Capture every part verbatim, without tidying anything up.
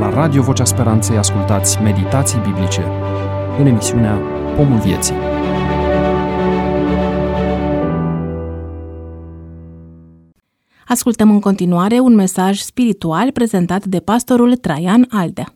La Radio Vocea Speranței ascultați meditații biblice în emisiunea Pomul Vieții. Ascultăm în continuare un mesaj spiritual prezentat de pastorul Traian Aldea.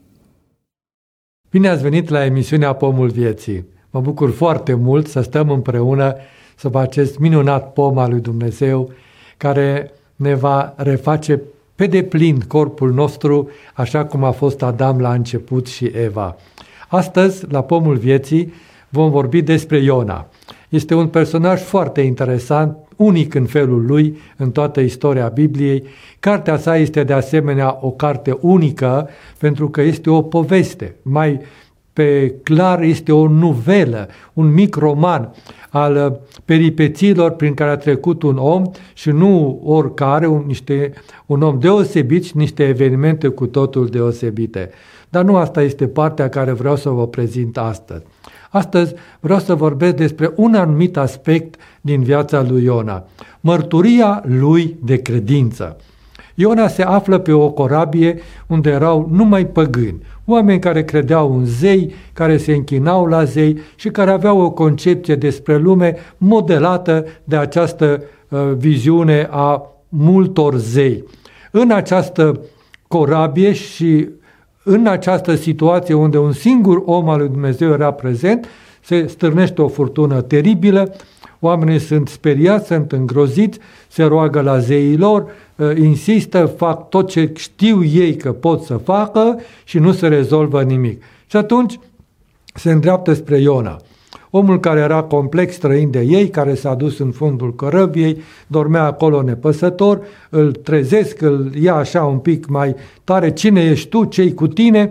Bine ați venit la emisiunea Pomul Vieții. Mă bucur foarte mult să stăm împreună sub acest minunat pom al lui Dumnezeu care ne va reface pe deplin corpul nostru, așa cum a fost Adam la început și Eva. Astăzi, la Pomul Vieții, vom vorbi despre Iona. Este un personaj foarte interesant, unic în felul lui, în toată istoria Bibliei. Cartea sa este de asemenea o carte unică, pentru că este o poveste. Mai pe clar este o nuvelă, un mic roman al peripețiilor prin care a trecut un om și nu oricare, un, niște, un om deosebit și niște evenimente cu totul deosebite. Dar nu asta este partea care vreau să vă prezint astăzi. Astăzi vreau să vorbesc despre un anumit aspect din viața lui Iona, mărturia lui de credință. Iona se află pe o corabie unde erau numai păgâni, oameni care credeau în zei, care se închinau la zei și care aveau o concepție despre lume modelată de această uh, viziune a multor zei. În această corabie și în această situație unde un singur om al lui Dumnezeu era prezent, se stârnește o furtună teribilă, oamenii sunt speriați, sunt îngroziți, se roagă la zeii lor, insistă, fac tot ce știu ei că pot să facă și nu se rezolvă nimic. Și atunci se îndreaptă spre Iona. Omul care era complex străin de ei, care s-a dus în fundul corăbiei, dormea acolo nepăsător, îl trezesc, îl ia așa un pic mai tare, cine ești tu, ce-i cu tine?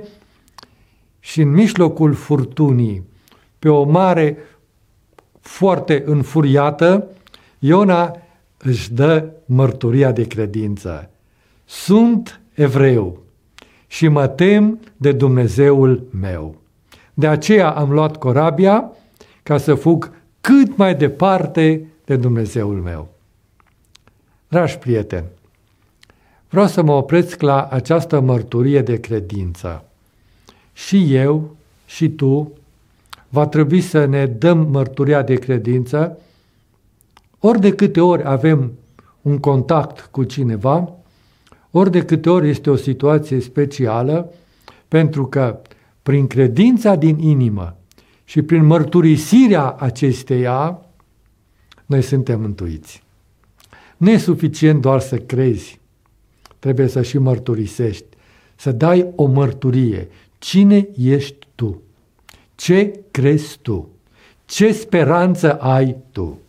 Și în mijlocul furtunii, pe o mare foarte înfuriată, Iona își dă mărturia de credință. Sunt evreu și mă tem de Dumnezeul meu. De aceea am luat corabia ca să fug cât mai departe de Dumnezeul meu. Dragi prieteni, vreau să mă opresc la această mărturie de credință. Și eu, și tu, va trebui să ne dăm mărturia de credință ori de câte ori avem un contact cu cineva, ori de câte ori este o situație specială, pentru că prin credința din inimă și prin mărturisirea acesteia, noi suntem mântuiți. Nu e suficient doar să crezi, trebuie să și mărturisești, să dai o mărturie. Cine ești tu? Ce crezi tu? Ce speranță ai tu?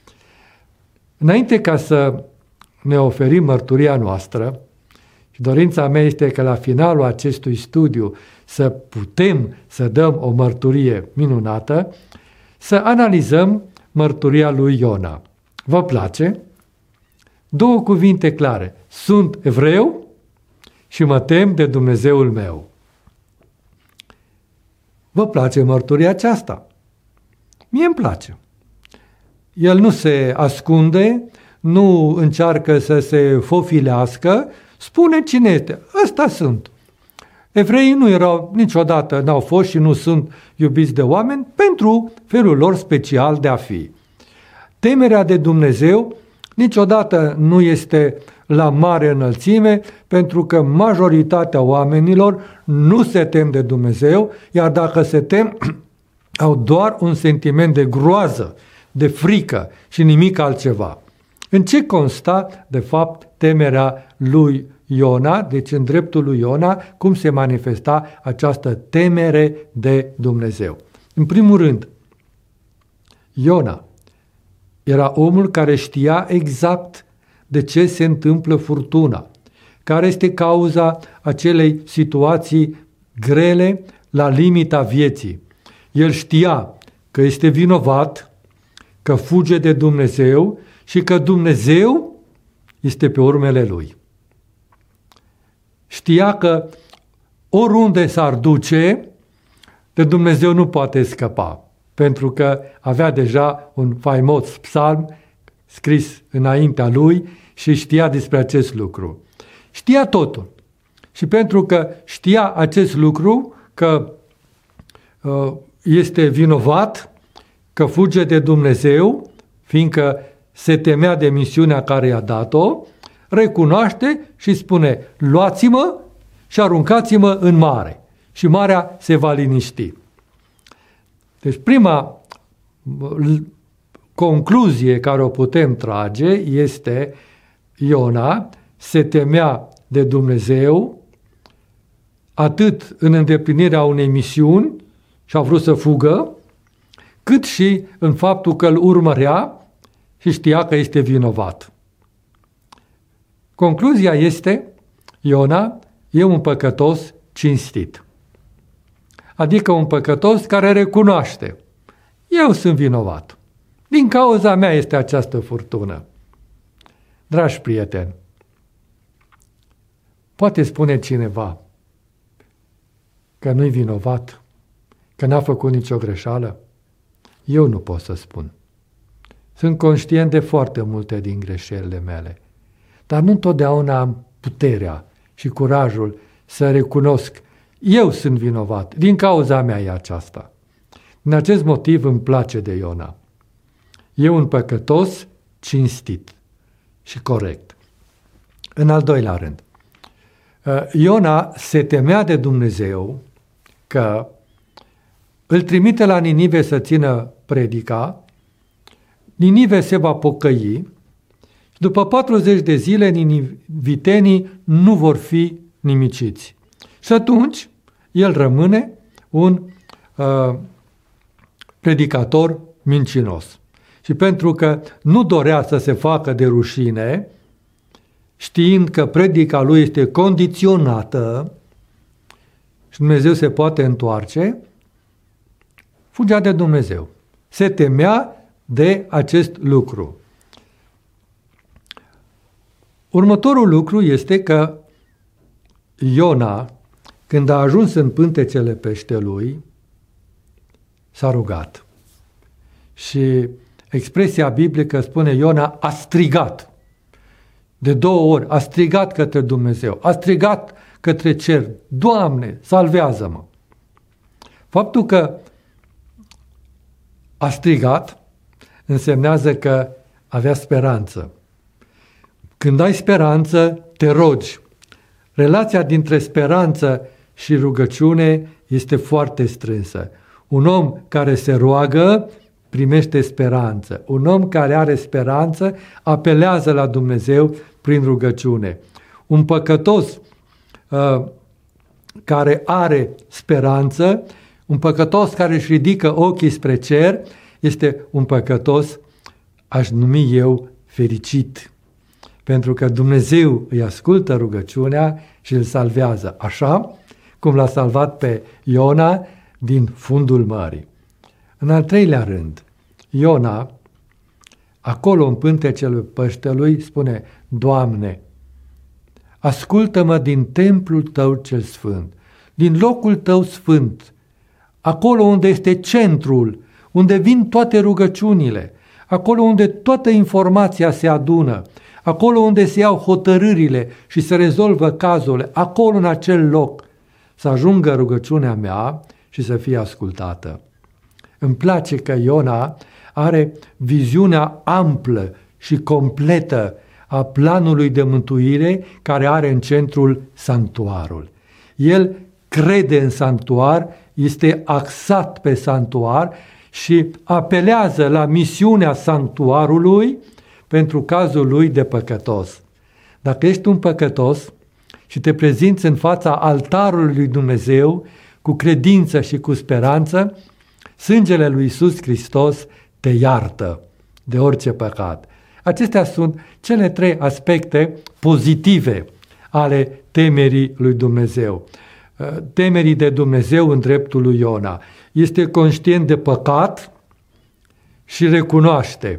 Înainte ca să ne oferim mărturia noastră, și dorința mea este că la finalul acestui studiu să putem să dăm o mărturie minunată, să analizăm mărturia lui Iona. Vă place? Două cuvinte clare. Sunt evreu și mă tem de Dumnezeul meu. Vă place mărturia aceasta? Mie îmi place. El nu se ascunde, nu încearcă să se fofilească, spune cine este. Ăsta sunt. Evreii nu erau niciodată, n-au fost și nu sunt iubiți de oameni pentru felul lor special de a fi. Temerea de Dumnezeu niciodată nu este la mare înălțime, pentru că majoritatea oamenilor nu se tem de Dumnezeu, iar dacă se tem, au doar un sentiment de groază, de frică și nimic altceva. În ce consta, de fapt, temerea lui Iona, deci în dreptul lui Iona, cum se manifesta această temere de Dumnezeu? În primul rând, Iona era omul care știa exact de ce se întâmplă furtuna, care este cauza acelei situații grele la limita vieții. El știa că este vinovat, că fuge de Dumnezeu și că Dumnezeu este pe urmele lui. Știa că oriunde s-ar duce, de Dumnezeu nu poate scăpa, pentru că avea deja un faimos psalm scris înaintea lui și știa despre acest lucru. Știa totul. Și pentru că știa acest lucru, că uh, este vinovat, că fuge de Dumnezeu, fiindcă se temea de misiunea care i-a dat-o, recunoaște și spune: luați-mă și aruncați-mă în mare și marea se va liniști. Deci prima concluzie care o putem trage este: Iona se temea de Dumnezeu atât în îndeplinirea unei misiuni și a vrut să fugă, cât și în faptul că îl urmărea și știa că este vinovat. Concluzia este: Iona e un păcătos cinstit. Adică un păcătos care recunoaște: eu sunt vinovat. Din cauza mea este această furtună. Dragi prieteni, poate spune cineva că nu-i vinovat, că n-a făcut nicio greșeală? Eu nu pot să spun. Sunt conștient de foarte multe din greșelile mele, dar nu întotdeauna am puterea și curajul să recunosc: eu sunt vinovat, din cauza mea e aceasta. Din acest motiv îmi place de Iona. E un păcătos cinstit și corect. În al doilea rând, Iona se temea de Dumnezeu că îl trimite la Ninive să țină predica, Ninive se va pocăi și după patruzeci de zile ninivitenii nu vor fi nimiciți. Și atunci el rămâne un uh, predicator mincinos. Și pentru că nu dorea să se facă de rușine, știind că predica lui este condiționată și Dumnezeu se poate întoarce, fugea de Dumnezeu. Se temea de acest lucru. Următorul lucru este că Iona, când a ajuns în pântecele peștelui, s-a rugat. Și expresia biblică spune: Iona a strigat. De două ori a strigat către Dumnezeu, a strigat către cer: Doamne, salvează-mă! Faptul că a strigat însemnează că avea speranță. Când ai speranță, te rogi. Relația dintre speranță și rugăciune este foarte strânsă. Un om care se roagă primește speranță. Un om care are speranță apelează la Dumnezeu prin rugăciune. Un păcătos uh, care are speranță, un păcătos care își ridică ochii spre cer, este un păcătos, aș numi eu, fericit. Pentru că Dumnezeu îi ascultă rugăciunea și îl salvează, așa cum l-a salvat pe Iona din fundul mării. În al treilea rând, Iona, acolo în pântecele peștelui, spune: Doamne, ascultă-mă din templul Tău cel sfânt, din locul Tău sfânt, acolo unde este centrul, unde vin toate rugăciunile, acolo unde toată informația se adună, acolo unde se iau hotărârile și se rezolvă cazurile, acolo în acel loc, să ajungă rugăciunea mea și să fie ascultată. Îmi place că Iona are viziunea amplă și completă a planului de mântuire care are în centrul sanctuarul. El crede în sanctuar, este axat pe sanctuar și apelează la misiunea sanctuarului pentru cazul lui de păcătos. Dacă ești un păcătos și te prezinți în fața altarului lui Dumnezeu cu credință și cu speranță, sângele lui Iisus Hristos te iartă de orice păcat. Acestea sunt cele trei aspecte pozitive ale temerii lui Dumnezeu. Temerii de Dumnezeu în dreptul lui Iona. Este conștient de păcat și recunoaște.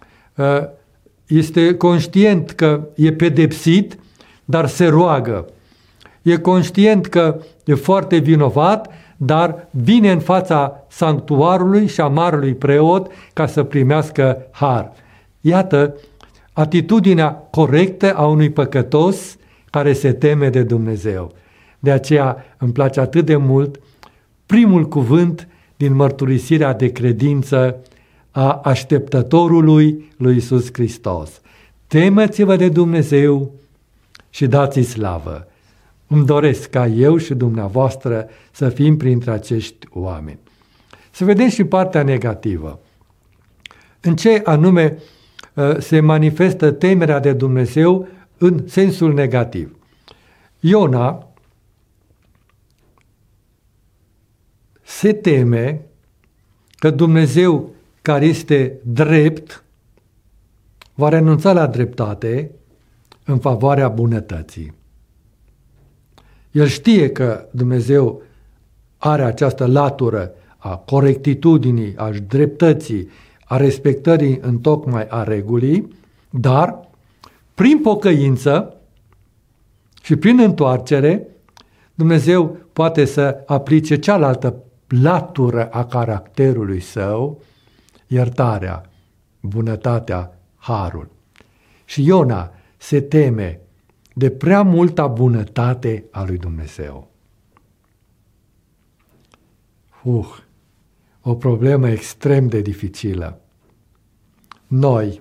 Este conștient că e pedepsit, dar se roagă. E conștient că e foarte vinovat, dar vine în fața sanctuarului și a marelui preot ca să primească har. Iată atitudinea corectă a unui păcătos care se teme de Dumnezeu. De aceea îmi place atât de mult primul cuvânt din mărturisirea de credință a așteptătorului lui Iisus Hristos. Temeți-vă de Dumnezeu și dați-i slavă. Îmi doresc ca eu și dumneavoastră să fim printre acești oameni. Să vedem și partea negativă. În ce anume se manifestă temerea de Dumnezeu în sensul negativ? Iona se teme că Dumnezeu, care este drept, va renunța la dreptate în favoarea bunătății. El știe că Dumnezeu are această latură a corectitudinii, a dreptății, a respectării întocmai a regulii, dar prin pocăință și prin întoarcere, Dumnezeu poate să aplice cealaltă latură a caracterului său, iertarea, bunătatea, harul. Și Iona se teme de prea multă bunătate a lui Dumnezeu. Uh, o problemă extrem de dificilă. Noi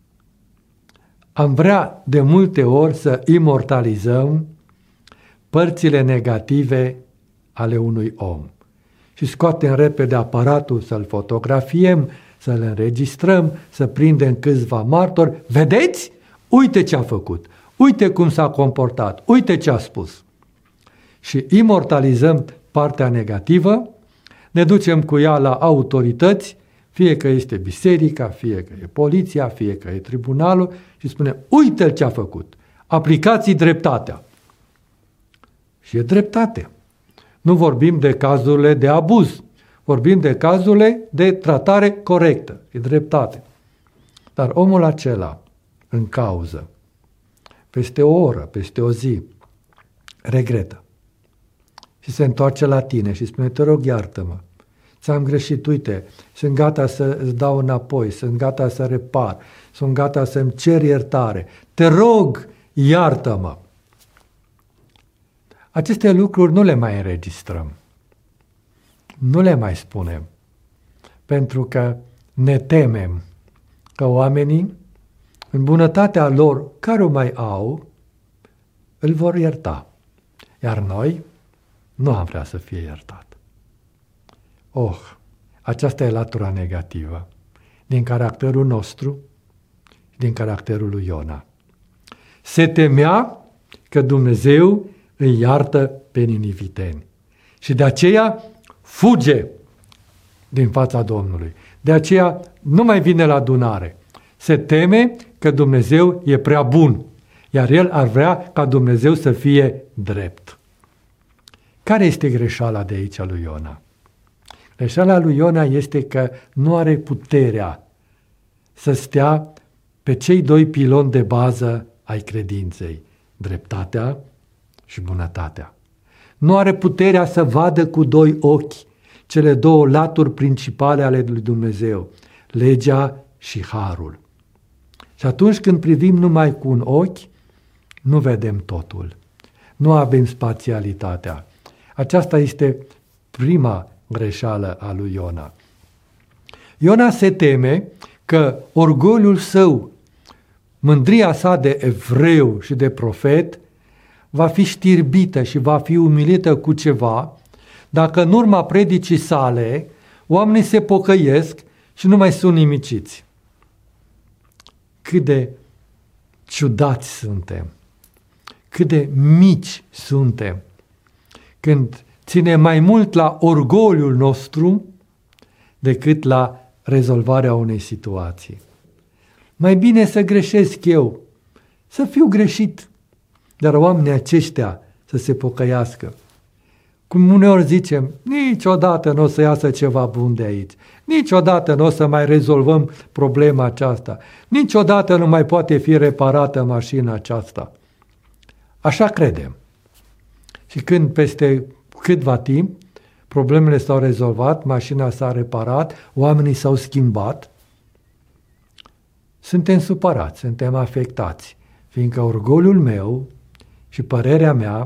am vrea de multe ori să imortalizăm părțile negative ale unui om și scoatem repede aparatul să-l fotografiem, să-l înregistrăm, să prindem câțiva martori. Vedeți? Uite ce a făcut, uite cum s-a comportat, uite ce a spus. Și imortalizăm partea negativă, ne ducem cu ea la autorități, fie că este biserica, fie că e poliția, fie că e tribunalul și spunem, uite-l ce a făcut, aplicați dreptatea. Și e dreptate. Nu vorbim de cazurile de abuz, vorbim de cazurile de tratare corectă, e dreptate. Dar omul acela, în cauză, peste o oră, peste o zi, regretă și se întoarce la tine și spune, te rog, iartă-mă, ți-am greșit, uite, sunt gata să îți dau înapoi, sunt gata să repar, sunt gata să-mi cer iertare, te rog, iartă-mă. Aceste lucruri nu le mai înregistrăm, nu le mai spunem, pentru că ne temem că oamenii, în bunătatea lor, care o mai au, îl vor ierta. Iar noi nu am vrea să fie iertat. Oh, aceasta e latura negativă din caracterul nostru și din caracterul lui Iona. Se temea că Dumnezeu îi iartă pe niniviteni și de aceea fuge din fața Domnului. De aceea nu mai vine la adunare. Se teme că Dumnezeu e prea bun, iar el ar vrea ca Dumnezeu să fie drept. Care este greșeala de aici a lui Iona? Greșeala lui Iona este că nu are puterea să stea pe cei doi piloni de bază ai credinței, dreptatea și bunătatea. Nu are puterea să vadă cu doi ochi cele două laturi principale ale lui Dumnezeu, legea și harul. Și atunci când privim numai cu un ochi, nu vedem totul. Nu avem spațialitatea. Aceasta este prima greșeală a lui Iona. Iona se teme că orgoliul său, mândria sa de evreu și de profet, va fi știrbită și va fi umilită cu ceva dacă în urma predicii sale oamenii se pocăiesc și nu mai sunt nimiciți. Cât de ciudați suntem, cât de mici suntem, când ține mai mult la orgoliul nostru decât la rezolvarea unei situații. Mai bine să greșesc eu, să fiu greșit, dar oamenii aceștia să se pocăiască. Cum uneori zicem, niciodată nu o să iasă ceva bun de aici, niciodată nu o să mai rezolvăm problema aceasta, niciodată nu mai poate fi reparată mașina aceasta. Așa credem. Și când peste câtva timp problemele s-au rezolvat, mașina s-a reparat, oamenii s-au schimbat, suntem supărați, suntem afectați, fiindcă orgoliul meu și părerea mea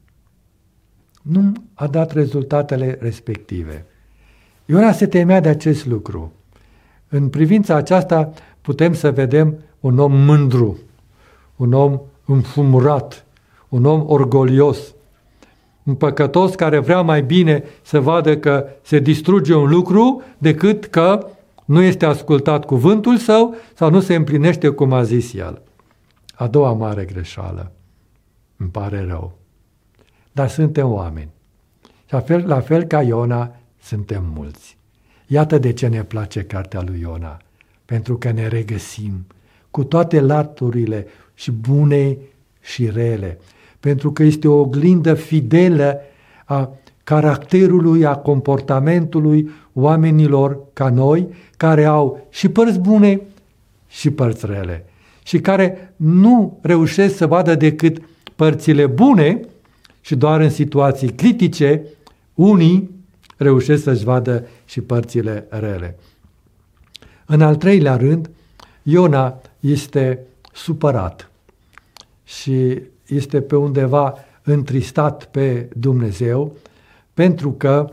nu a dat rezultatele respective. Iona se temea de acest lucru. În privința aceasta putem să vedem un om mândru, un om înfumurat, un om orgolios, un păcătos care vrea mai bine să vadă că se distruge un lucru decât că nu este ascultat cuvântul său sau nu se împlinește cum a zis el. A doua mare greșeală. Îmi pare rău. Dar suntem oameni. Și la fel, la fel ca Iona, suntem mulți. Iată de ce ne place cartea lui Iona. Pentru că ne regăsim cu toate laturile și bune și rele. Pentru că este o oglindă fidelă a caracterului, a comportamentului oamenilor ca noi, care au și părți bune și părți rele. Și care nu reușesc să vadă decât părțile bune și doar în situații critice, unii reușesc să-și vadă și părțile rele. În al treilea rând, Iona este supărat și este pe undeva întristat pe Dumnezeu pentru că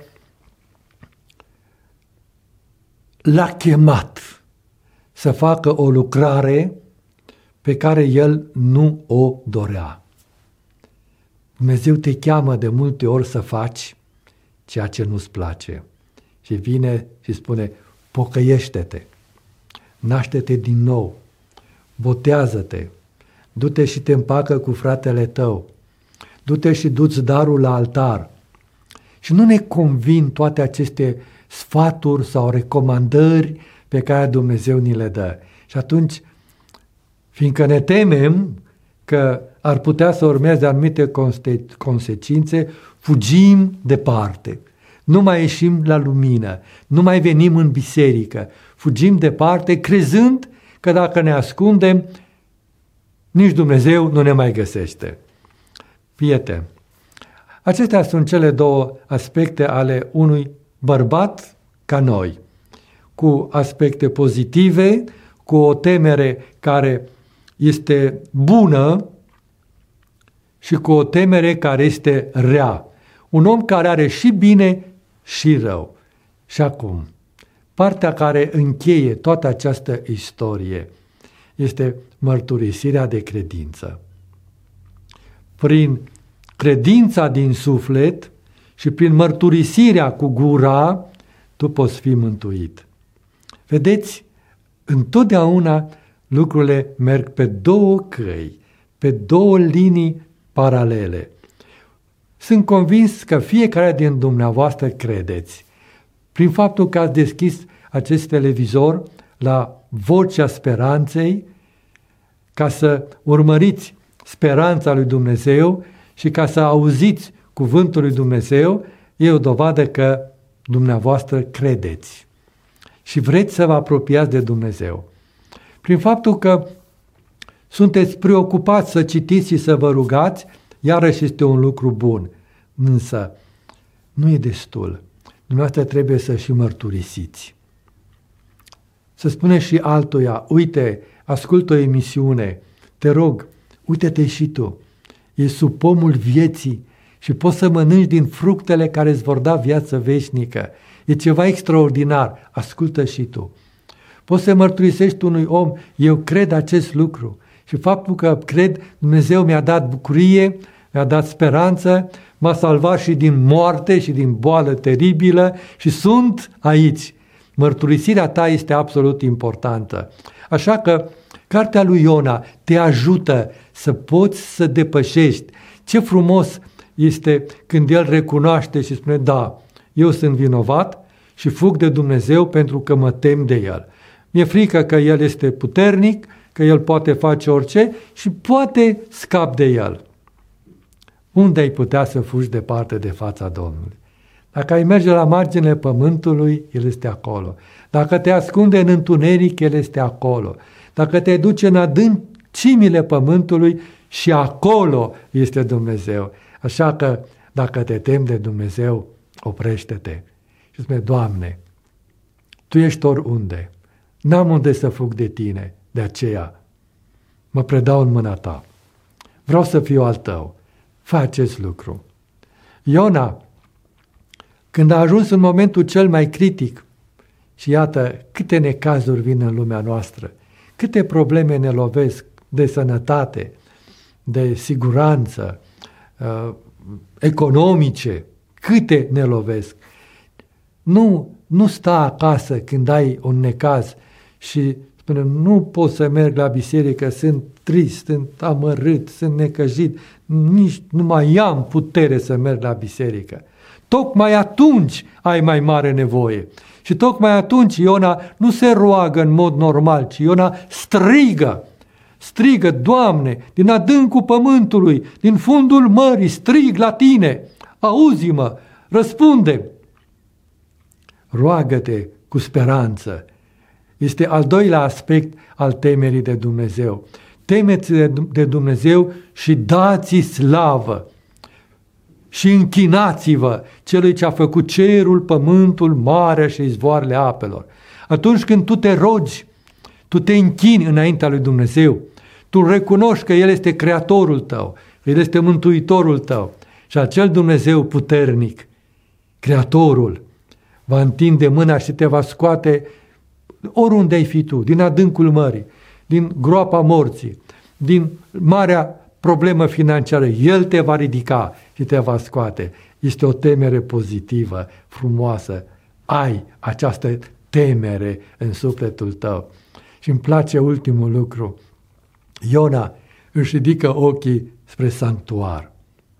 l-a chemat să facă o lucrare pe care el nu o dorea. Dumnezeu te cheamă de multe ori să faci ceea ce nu-ți place și vine și spune: pocăiește-te, naște-te din nou, botează-te, du-te și te împacă cu fratele tău, du-te și du-ți darul la altar. Și nu ne convin toate aceste sfaturi sau recomandări pe care Dumnezeu ni le dă. Și atunci, fiindcă ne temem că ar putea să urmeze anumite consecințe, fugim departe. Nu mai ieșim la lumină, nu mai venim în biserică, fugim departe, crezând că dacă ne ascundem, nici Dumnezeu nu ne mai găsește. Prieteni, acestea sunt cele două aspecte ale unui bărbat ca noi, cu aspecte pozitive, cu o temere care este bună și cu o temere care este rea. Un om care are și bine și rău. Și acum, partea care încheie toată această istorie este mărturisirea de credință. Prin credința din suflet și prin mărturisirea cu gura, tu poți fi mântuit. Vedeți, întotdeauna lucrurile merg pe două căi, pe două linii paralele. Sunt convins că fiecare din dumneavoastră credeți, prin faptul că ați deschis acest televizor la Vocea Speranței, ca să urmăriți speranța lui Dumnezeu și ca să auziți cuvântul lui Dumnezeu, e o dovadă că dumneavoastră credeți și vreți să vă apropiați de Dumnezeu. Prin faptul că sunteți preocupați să citiți și să vă rugați, iarăși este un lucru bun. Însă, nu e destul. Dumneavoastră trebuie să și mărturisiți. Să spuneți și altuia: uite, ascultă o emisiune, te rog, uite-te și tu. E sub pomul vieții și poți să mănânci din fructele care îți vor da viață veșnică. E ceva extraordinar, ascultă și tu. Poți să mărturisești unui om: eu cred acest lucru și faptul că cred, Dumnezeu mi-a dat bucurie, mi-a dat speranță, m-a salvat și din moarte și din boală teribilă și sunt aici. Mărturisirea ta este absolut importantă. Așa că cartea lui Iona te ajută să poți să depășești. Ce frumos este când el recunoaște și spune: da, eu sunt vinovat și fug de Dumnezeu pentru că mă tem de el. Mi-e frică că el este puternic, că el poate face orice și poate scap de el. Unde ai putea să fugi departe de fața Domnului? Dacă ai merge la marginile pământului, el este acolo. Dacă te ascunde în întuneric, el este acolo. Dacă te duce în adâncimile pământului, și acolo este Dumnezeu. Așa că dacă te temi de Dumnezeu, oprește-te și spune: Doamne, Tu ești oriunde, n-am unde să fug de Tine, de aceea mă predau în mâna Ta. Vreau să fiu al Tău, fă acest lucru. Iona, când a ajuns în momentul cel mai critic, și iată câte necazuri vin în lumea noastră, câte probleme ne lovesc de sănătate, de siguranță, uh, economice, câte ne lovesc. Nu, nu sta acasă când ai un necaz și spune, nu pot să merg la biserică, sunt trist, sunt amărât, sunt necăjit, nici nu mai am putere să merg la biserică. Tocmai atunci ai mai mare nevoie. Și tocmai atunci Iona nu se roagă în mod normal, ci Iona strigă. Strigă, Doamne, din adâncul pământului, din fundul mării, strig la Tine, auzi-mă, răspunde. Roagă-te cu speranță. Este al doilea aspect al temerii de Dumnezeu. Temeți de Dumnezeu și dați-i slavă. Și închinați-vă celui ce a făcut cerul, pământul, marea și izvoarele apelor. Atunci când tu te rogi, tu te închini înaintea lui Dumnezeu, tu recunoști că El este Creatorul tău, că El este Mântuitorul tău și acel Dumnezeu puternic, Creatorul, va întinde mâna și te va scoate oriunde ai fi tu, din adâncul mării, din groapa morții, din marea problemă financiară, El te va ridica și te va scoate. Este o temere pozitivă, frumoasă. Ai această temere în sufletul tău. Și îmi place ultimul lucru. Iona își ridică ochii spre sanctuar.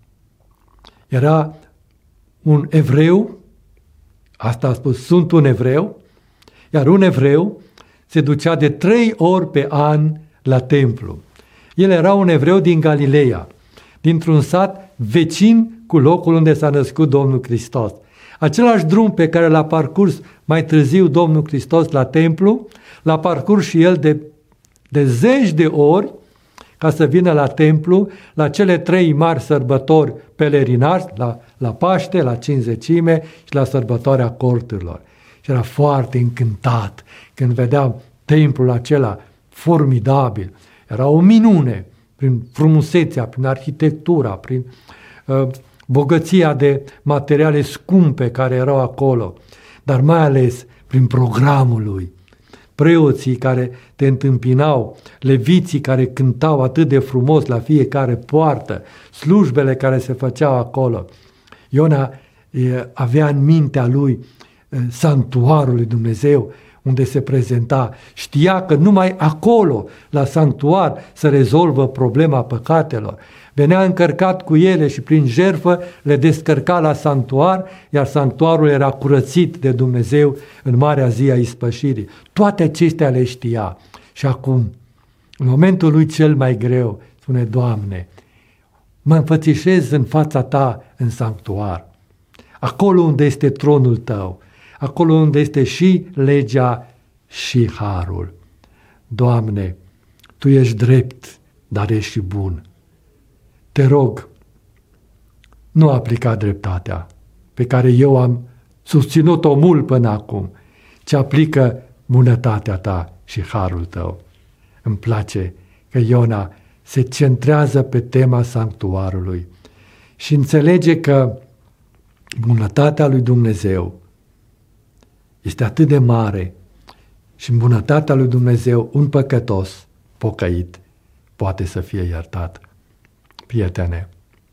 Era un evreu, asta a spus, sunt un evreu, iar un evreu se ducea de trei ori pe an la templu. El era un evreu din Galileea, dintr-un sat vecin cu locul unde s-a născut Domnul Hristos. Același drum pe care l-a parcurs mai târziu Domnul Hristos la templu, l-a parcurs și el de, de zeci de ori ca să vină la templu, la cele trei mari sărbători pelerinari, la, la Paște, la Cincizecime și la sărbătoarea corturilor. Și era foarte încântat când vedea templul acela formidabil. Era o minune prin frumusețea, prin arhitectura, prin uh, bogăția de materiale scumpe care erau acolo, dar mai ales prin programul lui. Preoții care te întâmpinau, leviții care cântau atât de frumos la fiecare poartă, slujbele care se făceau acolo. Iona e, avea în mintea lui e, sanctuarul lui Dumnezeu, unde se prezenta. Știa că numai acolo, la sanctuar, se rezolvă problema păcatelor. Venea încărcat cu ele și prin jertfă le descărca la sanctuar, iar sanctuarul era curățit de Dumnezeu în marea zi a ispășirii. Toate acestea le știa. Și acum, în momentul lui cel mai greu, spune, Doamne, mă înfățișez în fața Ta în sanctuar, acolo unde este tronul Tău, acolo unde este și legea și harul. Doamne, Tu ești drept, dar ești și bun. Te rog, nu aplica dreptatea pe care eu am susținut-o mult până acum, ci aplică bunătatea Ta și harul Tău. Îmi place că Iona se centrează pe tema sanctuarului și înțelege că bunătatea lui Dumnezeu este atât de mare și în bunătatea lui Dumnezeu un păcătos pocăit poate să fie iertat. Prietene,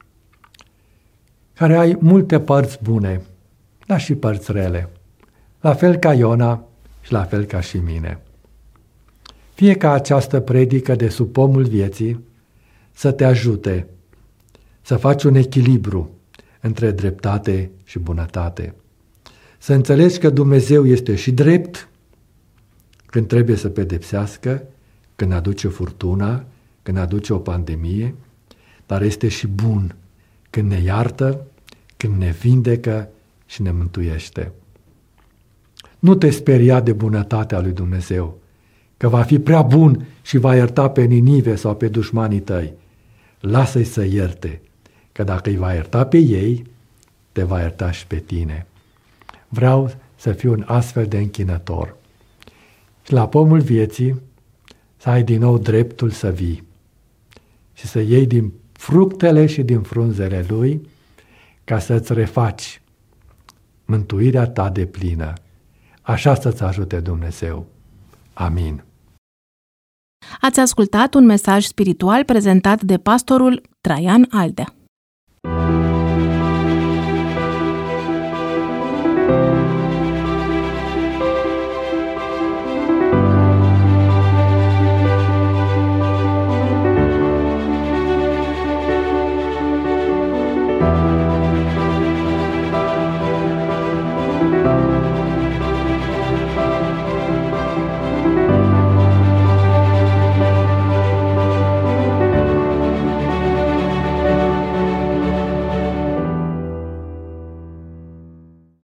care ai multe părți bune, dar și părți rele, la fel ca Iona și la fel ca și mine. Fie ca această predică de sub pomul vieții să te ajute să faci un echilibru între dreptate și bunătate. Să înțelegi că Dumnezeu este și drept când trebuie să pedepsească, când aduce furtuna, când aduce o pandemie, dar este și bun când ne iartă, când ne vindecă și ne mântuiește. Nu te speria de bunătatea lui Dumnezeu, că va fi prea bun și va ierta pe Ninive sau pe dușmanii tăi. Lasă-i să ierte, că dacă îi va ierta pe ei, te va ierta și pe tine. Vreau să fiu un astfel de închinător. Și la pomul vieții să ai din nou dreptul să vii și să iei din fructele și din frunzele Lui, ca să-ți refaci mântuirea ta de plină. Așa să-ți ajute Dumnezeu. Amin. Ați ascultat un mesaj spiritual prezentat de pastorul Traian Aldea.